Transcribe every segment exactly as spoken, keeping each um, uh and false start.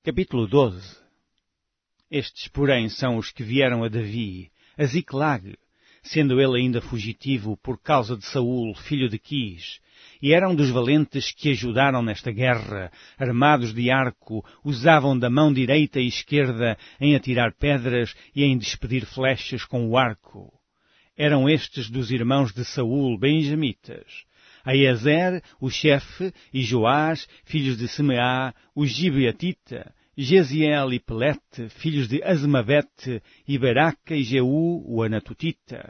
Capítulo doze. Estes, porém, são os que vieram a Davi, a Ziclag, sendo ele ainda fugitivo por causa de Saul, filho de Quis, e eram dos valentes que ajudaram nesta guerra, armados de arco, usavam da mão direita e esquerda em atirar pedras e em despedir flechas com o arco. Eram estes dos irmãos de Saul, benjamitas, Aiezer, o chefe, e Joás, filhos de Semeá, o gibeatita, Jeziel e Pelete, filhos de Azmavete, e Beraca e Jeú, o anatotita.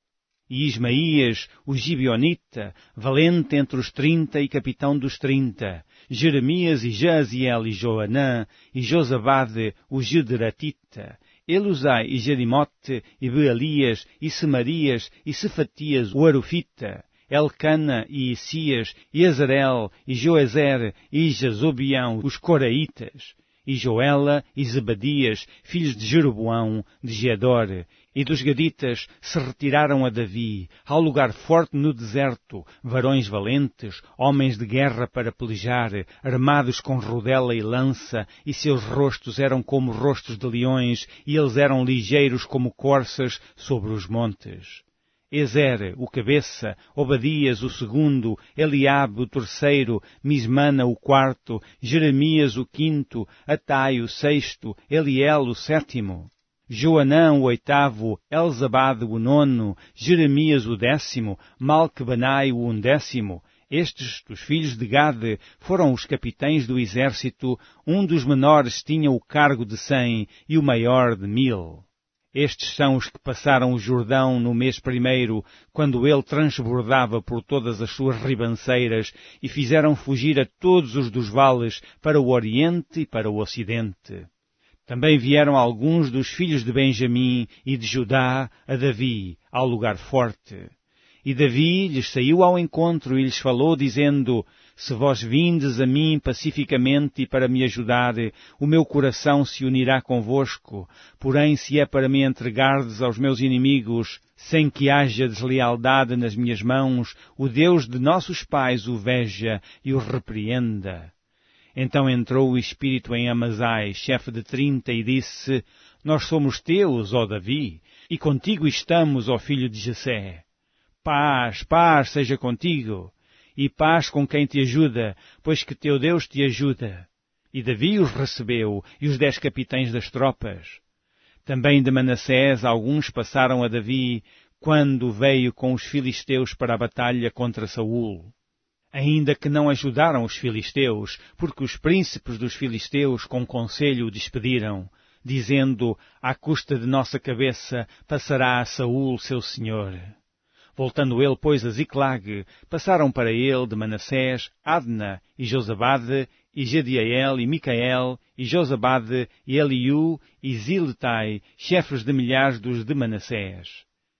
E Ismaías, o gibeonita, valente entre os trinta e capitão dos trinta, Jeremias e Jaziel e Joanã, e Josabade, o gideratita, Elusai e Jerimote, e Bealias, e Semarias, e Cefatias, o arufita, Elcana e Isias, e Azarel, e Joezer, e Jazobião, os coraitas, e Joela e Zebadias, filhos de Jeroboão, de Gedor, e dos gaditas se retiraram a Davi, ao lugar forte no deserto, varões valentes, homens de guerra para pelejar, armados com rodela e lança, e seus rostos eram como rostos de leões, e eles eram ligeiros como corças sobre os montes. Ezer, o cabeça, Obadias, o segundo, Eliabe, o terceiro, Mismana, o quarto, Jeremias, o quinto, Atai, o sexto, Eliel, o sétimo, Joanã, o oitavo, Elzabade, o nono, Jeremias, o décimo, Malque-Banai, o undécimo. Estes, dos filhos de Gade, foram os capitães do exército, um dos menores tinha o cargo de cem e o maior de mil. Estes são os que passaram o Jordão no mês primeiro, quando ele transbordava por todas as suas ribanceiras, e fizeram fugir a todos os dos vales para o oriente e para o ocidente. Também vieram alguns dos filhos de Benjamim e de Judá a Davi, ao lugar forte. E Davi lhes saiu ao encontro e lhes falou, dizendo: Se vós vindes a mim pacificamente e para me ajudar, o meu coração se unirá convosco. Porém, se é para me entregardes aos meus inimigos, sem que haja deslealdade nas minhas mãos, o Deus de nossos pais o veja e o repreenda. Então entrou o Espírito em Amazai, chefe de trinta, e disse: Nós somos teus, ó Davi, e contigo estamos, ó filho de Jessé. Paz, paz seja contigo, e paz com quem te ajuda, pois que teu Deus te ajuda. E Davi os recebeu, e os dez capitães das tropas. Também de Manassés alguns passaram a Davi, quando veio com os filisteus para a batalha contra Saul. Ainda que não ajudaram os filisteus, porque os príncipes dos filisteus com conselho o despediram, dizendo: À custa de nossa cabeça passará a Saul, seu senhor. Voltando ele, pois, a Ziclag, passaram para ele de Manassés, Adna e Josabade, e Jediael e Micael, e Josabade, e Eliú, e Ziletai, chefes de milhares dos de Manassés.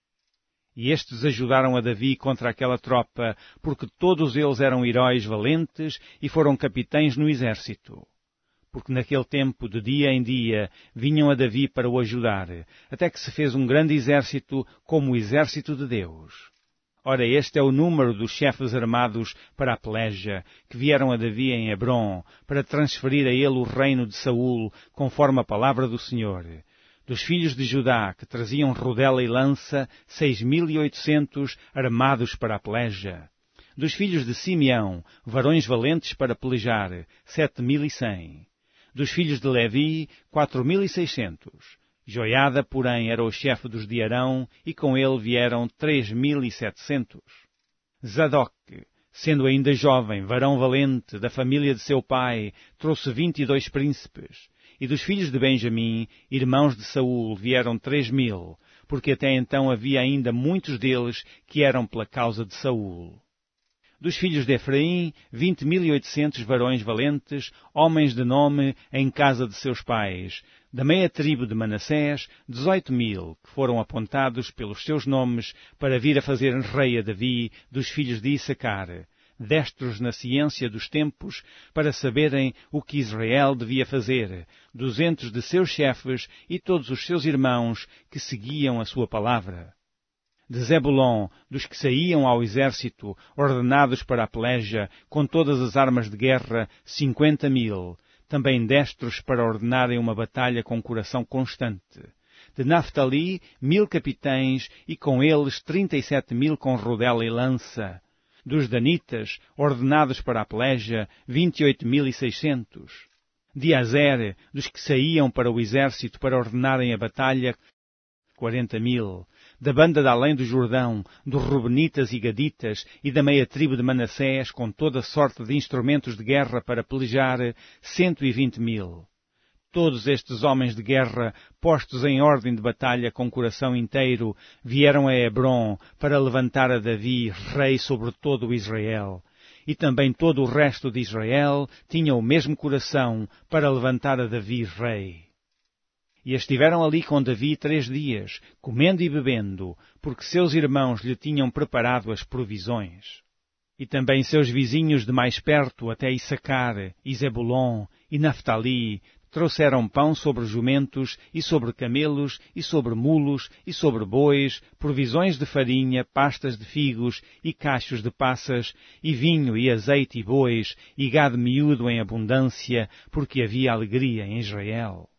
E estes ajudaram a Davi contra aquela tropa, porque todos eles eram heróis valentes e foram capitães no exército. Porque naquele tempo, de dia em dia, vinham a Davi para o ajudar, até que se fez um grande exército, como o exército de Deus. Ora, este é o número dos chefes armados para a peleja, que vieram a Davi em Hebrom, para transferir a ele o reino de Saul, conforme a palavra do Senhor. Dos filhos de Judá, que traziam rodela e lança, seis mil e oitocentos armados para a peleja. Dos filhos de Simeão, varões valentes para pelejar, sete mil e cem. Dos filhos de Levi, quatro mil e seiscentos. Joiada, porém, era o chefe dos de Arão, e com ele vieram três mil e setecentos. Zadok, sendo ainda jovem, varão valente, da família de seu pai, trouxe vinte e dois príncipes. E dos filhos de Benjamim, irmãos de Saul, vieram três mil, porque até então havia ainda muitos deles que eram pela causa de Saul. Dos filhos de Efraim, vinte mil e oitocentos varões valentes, homens de nome, em casa de seus pais. Da meia tribo de Manassés, dezoito mil, que foram apontados pelos seus nomes para vir a fazer rei a Davi, dos filhos de Issacar, destros na ciência dos tempos, para saberem o que Israel devia fazer, duzentos de seus chefes e todos os seus irmãos que seguiam a sua palavra. De Zebulon, dos que saíam ao exército, ordenados para a peleja, com todas as armas de guerra, cinquenta mil, também destros para ordenarem uma batalha com coração constante. De Naftali, mil capitães, e com eles trinta e sete mil com rodela e lança. Dos danitas, ordenados para a peleja, vinte e oito mil e seiscentos. De Azer, dos que saíam para o exército para ordenarem a batalha, quarenta mil. Da banda de além do Jordão, dos Rubenitas e Gaditas, e da meia tribo de Manassés, com toda sorte de instrumentos de guerra para pelejar, cento e vinte mil. Todos estes homens de guerra, postos em ordem de batalha com coração inteiro, vieram a Hebrom para levantar a Davi, rei sobre todo o Israel. E também todo o resto de Israel tinha o mesmo coração para levantar a Davi, rei. E estiveram ali com Davi três dias, comendo e bebendo, porque seus irmãos lhe tinham preparado as provisões. E também seus vizinhos de mais perto, até Issacar, e Zebulon, e Naftali, trouxeram pão sobre jumentos, e sobre camelos, e sobre mulos, e sobre bois, provisões de farinha, pastas de figos, e cachos de passas, e vinho, e azeite, e bois, e gado miúdo em abundância, porque havia alegria em Israel.